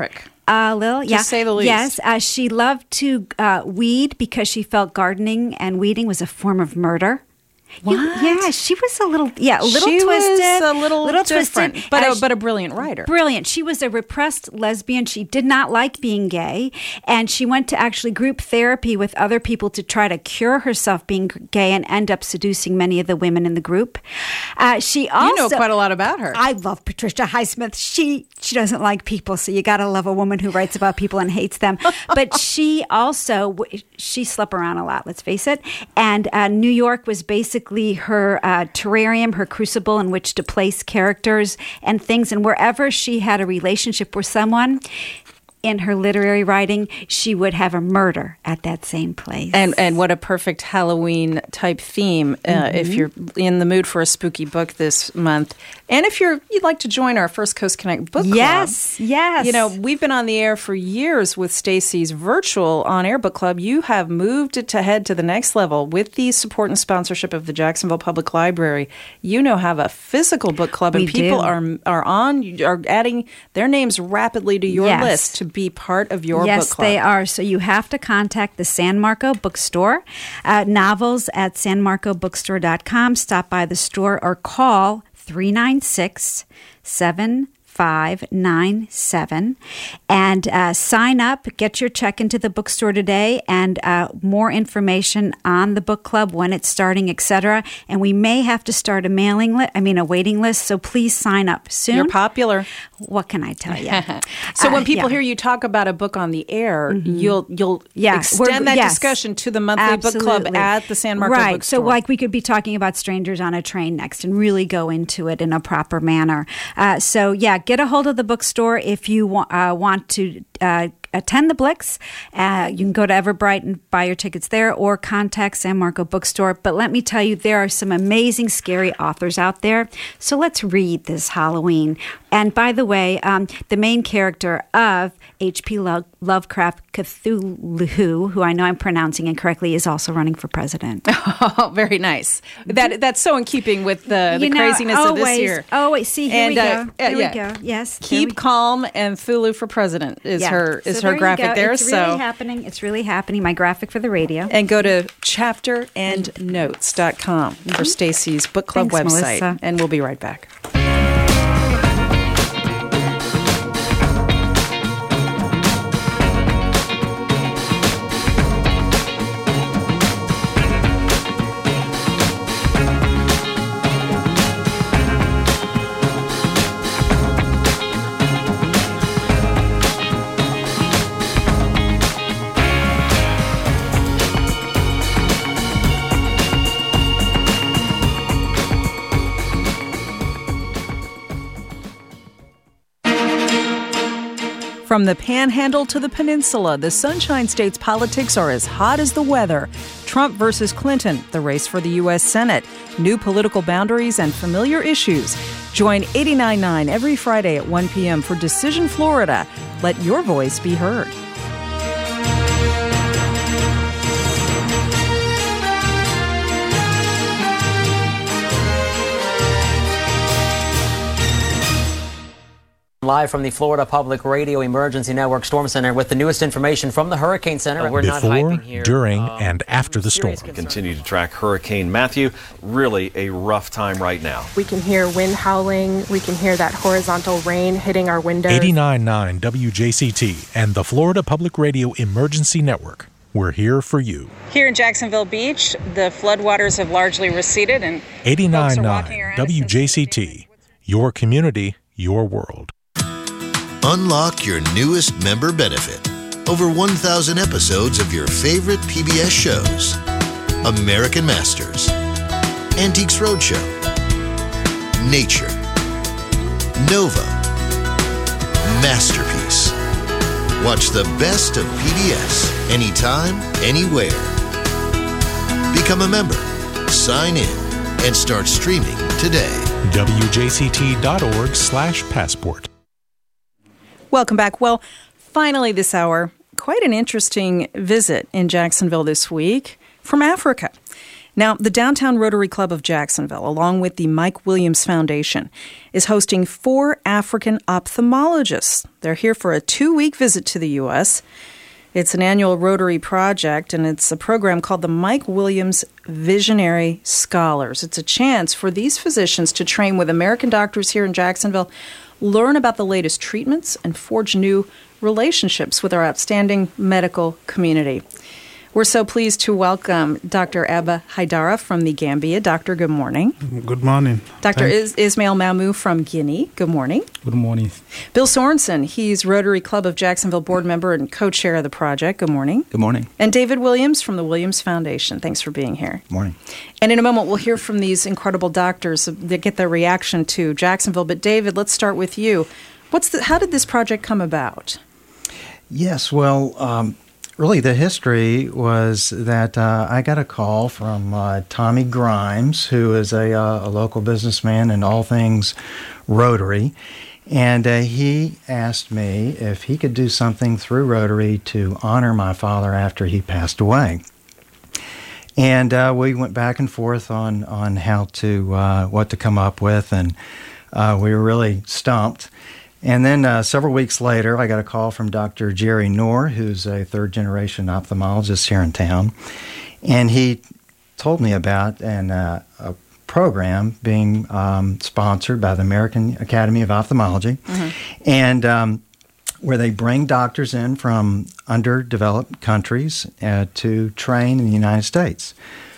Speaker 17: A little,
Speaker 1: to
Speaker 17: yeah.
Speaker 1: say the least.
Speaker 17: Yes, uh, she loved to uh, weed because she felt gardening and weeding was a form of murder.
Speaker 1: What?
Speaker 17: You, yeah, she was a little, yeah, a little
Speaker 1: she
Speaker 17: twisted,
Speaker 1: was a little,
Speaker 17: little
Speaker 1: different,
Speaker 17: twisted,
Speaker 1: but
Speaker 17: uh,
Speaker 1: a, but a brilliant writer.
Speaker 17: Brilliant. She was a repressed lesbian. She did not like being gay, and she went to actually group therapy with other people to try to cure herself being gay, and end up seducing many of the women in the group. Uh, she also,
Speaker 1: you know quite a lot about her.
Speaker 17: I love Patricia Highsmith. She she doesn't like people, so you got to love a woman who writes about people and hates them. But she also she slept around a lot. Let's face it. And uh, New York was basically her uh, terrarium, her crucible in which to place characters and things. And wherever she had a relationship with someone, in her literary writing, she would have a murder at that same place.
Speaker 1: And and what a perfect Halloween type theme uh, mm-hmm. if you're in the mood for a spooky book this month. And if you're you'd like to join our First Coast Connect book club.
Speaker 17: Yes, yes.
Speaker 1: You know, we've been on the air for years with Stacey's virtual on-air book club. You have moved it to head to the next level with the support and sponsorship of the Jacksonville Public Library. You now have a physical book club, and
Speaker 17: we
Speaker 1: people
Speaker 17: do.
Speaker 1: are are on are adding their names rapidly to your
Speaker 17: yes.
Speaker 1: list to be part of your
Speaker 17: yes,
Speaker 1: book club.
Speaker 17: Yes, they are. So you have to contact the San Marco Bookstore, uh, novels at san marco bookstore dot com. Stop by the store or call three nine six, seven five nine seven and uh, sign up. Get your check into the bookstore today, and uh, more information on the book club, when it's starting, et cetera. And we may have to start a mailing list. I mean, a waiting list. So please sign up soon.
Speaker 1: You're popular.
Speaker 17: What can I tell you?
Speaker 1: so
Speaker 17: uh,
Speaker 1: when people
Speaker 17: yeah.
Speaker 1: hear you talk about a book on the air, mm-hmm. you'll you'll
Speaker 17: yeah.
Speaker 1: extend
Speaker 17: We're,
Speaker 1: that
Speaker 17: yes.
Speaker 1: discussion to the monthly
Speaker 17: Absolutely.
Speaker 1: book club at the San Marco
Speaker 17: right.
Speaker 1: Bookstore.
Speaker 17: So like we could be talking about Strangers on a Train next and really go into it in a proper manner. Uh, so yeah, get a hold of the bookstore if you wa- uh, want to uh, attend the Blix. Uh, you can go to Everbright and buy your tickets there, or contact San Marco Bookstore. But let me tell you, there are some amazing scary authors out there. So let's read this Halloween. And by the way, um, the main character of H P Lo- Lovecraft Cthulhu, who I know I'm pronouncing incorrectly, is also running for president.
Speaker 1: Oh, very nice. That That's so in keeping with the, the
Speaker 17: you know,
Speaker 1: craziness
Speaker 17: always,
Speaker 1: of this year.
Speaker 17: Oh, wait, see, here
Speaker 1: and,
Speaker 17: we
Speaker 1: uh,
Speaker 17: go.
Speaker 1: Uh,
Speaker 17: Here
Speaker 1: yeah.
Speaker 17: we go. Yes.
Speaker 1: Keep
Speaker 17: we...
Speaker 1: calm and Thulu for president is
Speaker 17: yeah.
Speaker 1: her is
Speaker 17: so
Speaker 1: her graphic
Speaker 17: go.
Speaker 1: there.
Speaker 17: It's
Speaker 1: so
Speaker 17: really happening. It's really happening. My graphic for the radio.
Speaker 1: And go to chapter and notes dot com mm-hmm. for Stacey's book club
Speaker 17: Thanks,
Speaker 1: website.
Speaker 17: Melissa.
Speaker 1: And we'll be right back. From the Panhandle to the Peninsula, the Sunshine State's politics are as hot as the weather. Trump versus Clinton, the race for the U S Senate, new political boundaries and familiar issues. Join eighty-nine point nine every Friday at one p.m. for Decision Florida. Let your voice be heard.
Speaker 18: Live from the Florida Public Radio Emergency Network Storm Center with the newest information from the Hurricane Center.
Speaker 8: We're Before, not hyping here. during, um, and after the storm.
Speaker 19: We continue to track Hurricane Matthew. Really a rough time right now.
Speaker 20: We can hear wind howling. We can hear that horizontal rain hitting our windows.
Speaker 8: eighty-nine point nine W J C T and the Florida Public Radio Emergency Network. We're here for you.
Speaker 1: Here in Jacksonville Beach, the floodwaters have largely receded, and
Speaker 8: eighty-nine point nine W J C T, your community, your world.
Speaker 21: Unlock your newest member benefit. Over one thousand episodes of your favorite P B S shows. American Masters, Antiques Roadshow, Nature, Nova, Masterpiece. Watch the best of P B S anytime, anywhere. Become a member, sign in, and start streaming today.
Speaker 8: W J C T dot org slash passport.
Speaker 1: Welcome back. Well, finally this hour, quite an interesting visit in Jacksonville this week from Africa. Now, the Downtown Rotary Club of Jacksonville, along with the Mike Williams Foundation, is hosting four African ophthalmologists. They're here for a two-week visit to the U S It's an annual Rotary project, and it's a program called the Mike Williams Visionary Scholars. It's a chance for these physicians to train with American doctors here in Jacksonville, learn about the latest treatments, and forge new relationships with our outstanding medical community. We're so pleased to welcome Doctor Abba Haidara from the Gambia. Doctor, good morning.
Speaker 3: Good morning.
Speaker 1: Doctor Is- Ismail Mamou from Guinea. Good morning.
Speaker 3: Good morning.
Speaker 1: Bill Sorensen, he's Rotary Club of Jacksonville board member and co-chair of the project. Good morning.
Speaker 22: Good morning.
Speaker 1: And David Williams from the Williams Foundation. Thanks for being here.
Speaker 22: Good morning.
Speaker 1: And in a moment, we'll hear from these incredible doctors that get their reaction to Jacksonville. But David, let's start with you. What's the, how did this project come about?
Speaker 14: Yes, well, um, really the history was that uh, I got a call from uh, Tommy Grimes, who is a, uh, a local businessman in all things Rotary, and uh, he asked me if he could do something through Rotary to honor my father after he passed away. And uh, we went back and forth on, on how to, uh, what to come up with, and uh, we were really stumped. And then uh, several weeks later, I got a call from Doctor Jerry Noor, who's a third-generation ophthalmologist here in town, and he told me about an, uh, a program being um, sponsored by the American Academy of Ophthalmology, mm-hmm. and um, where they bring doctors in from underdeveloped countries uh, to train in the United States.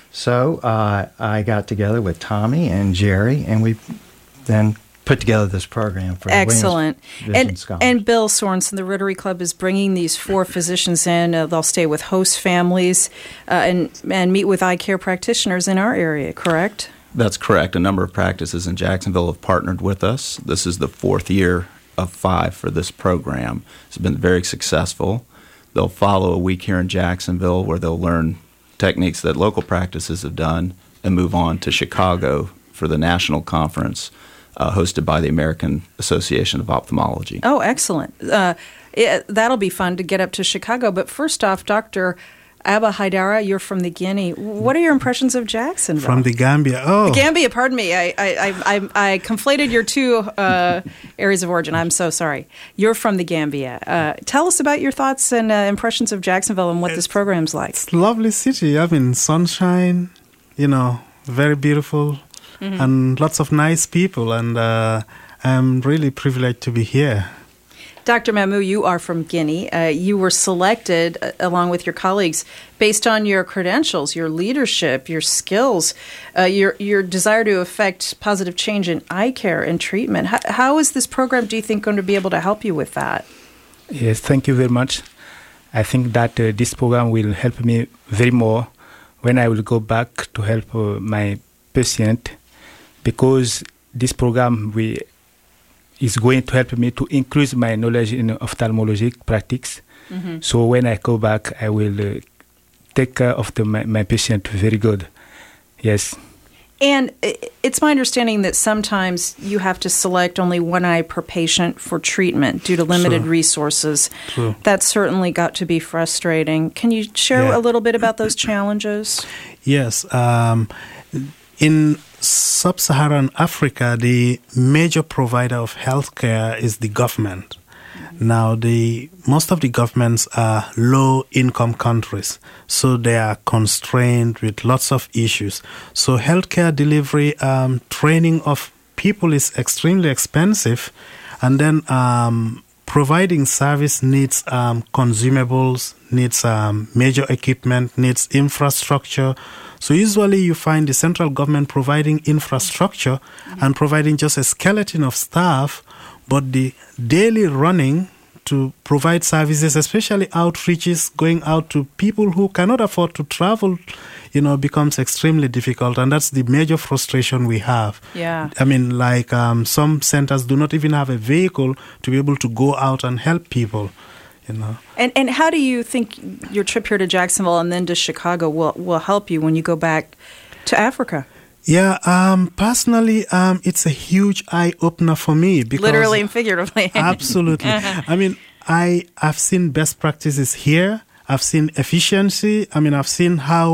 Speaker 14: So uh, I got together with Tommy and Jerry, and we then put together this program for
Speaker 1: Excellent.
Speaker 14: Williams Vision
Speaker 1: and,
Speaker 14: Scholars.
Speaker 1: and Bill Sorensen, the Rotary Club, is bringing these four physicians in. Uh, they'll stay with host families uh, and, and meet with eye care practitioners in our area, correct?
Speaker 22: That's correct. A number of practices in Jacksonville have partnered with us. This is the fourth year of five for this program. It's been very successful. They'll follow a week here in Jacksonville where they'll learn techniques that local practices have done and move on to Chicago for the national conference Uh, hosted by the American Association of Ophthalmology.
Speaker 1: Oh, excellent. Uh, it, that'll be fun to get up to Chicago. But first off, Doctor Abba Haidara, you're from the Guinea. What are your impressions of Jacksonville?
Speaker 3: From the Gambia. Oh.
Speaker 1: The Gambia, pardon me. I, I, I, I, I conflated your two uh, areas of origin. I'm so sorry. You're from the Gambia. Uh, tell us about your thoughts and uh, impressions of Jacksonville and what
Speaker 3: it's,
Speaker 1: this program's like.
Speaker 3: It's a lovely city. I mean, sunshine, you know, very beautiful. Mm-hmm. And lots of nice people, and uh, I'm really privileged to be here.
Speaker 1: Doctor Mamou, you are from Guinea. Uh, you were selected, uh, along with your colleagues, based on your credentials, your leadership, your skills, uh, your your desire to affect positive change in eye care and treatment. How, how is this program, do you think, going to be able to help you with that?
Speaker 3: Yes, thank you very much. I think that uh, this program will help me very more when I will go back to help uh, my patient, because this program we, is going to help me to increase my knowledge in ophthalmology practice. Mm-hmm. So when I go back, I will uh, take care of the, my, my patient very good. Yes.
Speaker 1: And it's my understanding that sometimes you have to select only one eye per patient for treatment due to limited True. resources.
Speaker 3: True.
Speaker 1: That's certainly got to be frustrating. Can you share yeah. a little bit about those challenges?
Speaker 3: Yes. Um, in Sub-Saharan Africa, the major provider of healthcare is the government. Now, the most of the governments are low-income countries, so they are constrained with lots of issues. So healthcare delivery, um, training of people is extremely expensive, and then um, providing service needs um, consumables, needs um, major equipment, needs infrastructure. So usually you find the central government providing infrastructure mm-hmm. and providing just a skeleton of staff, but the daily running to provide services, especially outreaches, going out to people who cannot afford to travel, you know, becomes extremely difficult. And that's the major frustration we have.
Speaker 1: Yeah.
Speaker 3: I mean, like um, some centers do not even have a vehicle to be able to go out and help people, you know.
Speaker 1: And and how do you think your trip here to Jacksonville and then to Chicago will, will help you when you go back to Africa?
Speaker 3: Yeah, um, personally, um, it's a huge eye-opener for me. Because
Speaker 1: literally and figuratively.
Speaker 3: Absolutely. Uh-huh. I mean, I, I've seen best practices here. I've seen efficiency. I mean, I've seen how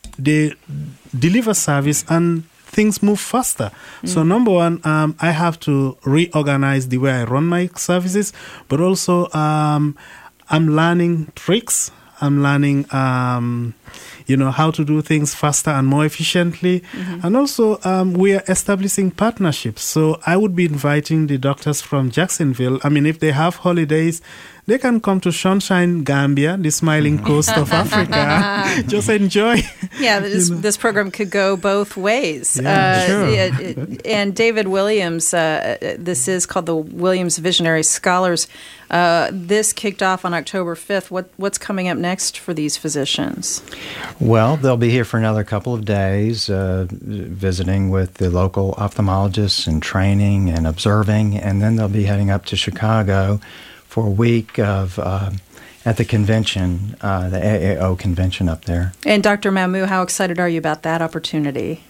Speaker 3: they deliver service and things move faster. Mm. So number one, um, I have to reorganize the way I run my services, but also um, I'm learning tricks. I'm learning, um, you know, how to do things faster and more efficiently. Mm-hmm. And also, um, we are establishing partnerships. So I would be inviting the doctors from Jacksonville. I mean, if they have holidays, they can come to Sunshine, Gambia, the smiling coast of Africa. Just enjoy.
Speaker 1: Yeah, this, you know. this program could go both ways.
Speaker 3: Yeah,
Speaker 1: uh,
Speaker 3: sure.
Speaker 1: It, and David Williams, uh, this is called the Williams Visionary Scholars. Uh, this kicked off on October fifth. What, what's coming up next for these physicians?
Speaker 4: Well, they'll be here for another couple of days, uh, visiting with the local ophthalmologists and training and observing, and then they'll be heading up to Chicago for a week of uh, at the convention, uh, the A A O convention up there.
Speaker 1: And Doctor Mamou, how excited are you about that opportunity?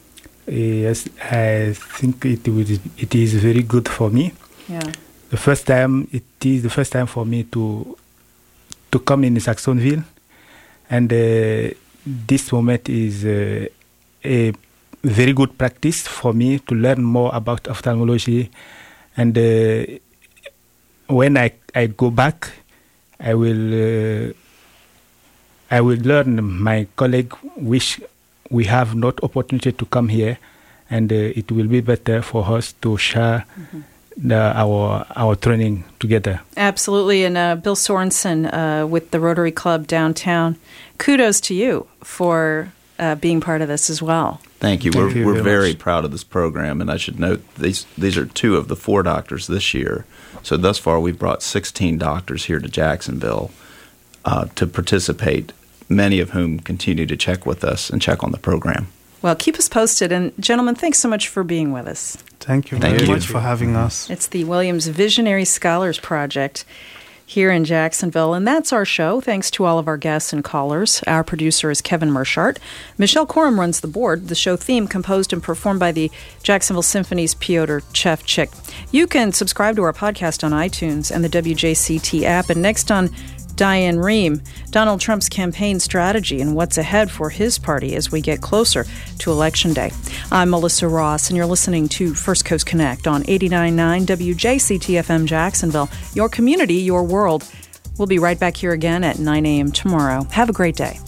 Speaker 5: Yes, I think it will, it is very good for me.
Speaker 1: Yeah.
Speaker 5: The first time it is the first time for me to to come in Jacksonville, and uh, this moment is uh, a very good practice for me to learn more about ophthalmology, and uh, when I, I go back, I will uh, I will learn my colleague which we have not opportunity to come here, and uh, it will be better for us to share mm-hmm. the, our our training together.
Speaker 1: Absolutely, and uh, Bill Sorensen uh, with the Rotary Club downtown, kudos to you for uh, being part of this as well.
Speaker 22: Thank you.
Speaker 5: Thank
Speaker 22: we're
Speaker 5: you
Speaker 22: we're
Speaker 5: very,
Speaker 22: very
Speaker 5: much.
Speaker 22: proud of this program, and I should note these these are two of the four doctors this year. So thus far, we've brought sixteen doctors here to Jacksonville uh, to participate, many of whom continue to check with us and check on the program.
Speaker 1: Well, keep us posted. And gentlemen, thanks so much for being with us.
Speaker 3: Thank you
Speaker 22: Thank
Speaker 3: very
Speaker 22: you.
Speaker 3: much for having us.
Speaker 1: It's the Williams Visionary Scholars Project here in Jacksonville. And that's our show. Thanks to all of our guests and callers. Our producer is Kevin Mershart. Michelle Corum runs the board. The show theme composed and performed by the Jacksonville Symphony's Piotr Chevchik. You can subscribe to our podcast on iTunes and the W J C T app. And next on Diane Rehm, Donald Trump's campaign strategy and what's ahead for his party as we get closer to Election Day. I'm Melissa Ross, and you're listening to First Coast Connect on eighty-nine point nine W J C T F M Jacksonville, your community, your world. We'll be right back here again at nine a.m. tomorrow. Have a great day.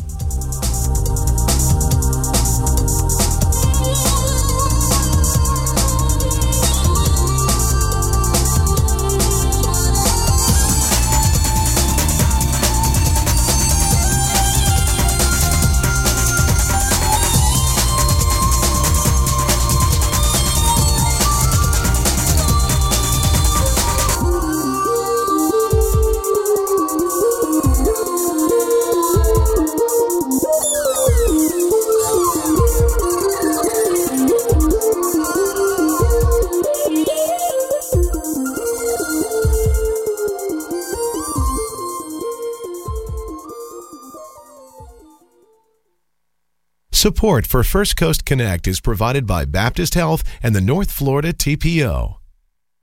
Speaker 23: Support for First Coast Connect is provided by Baptist Health and the North Florida T P O.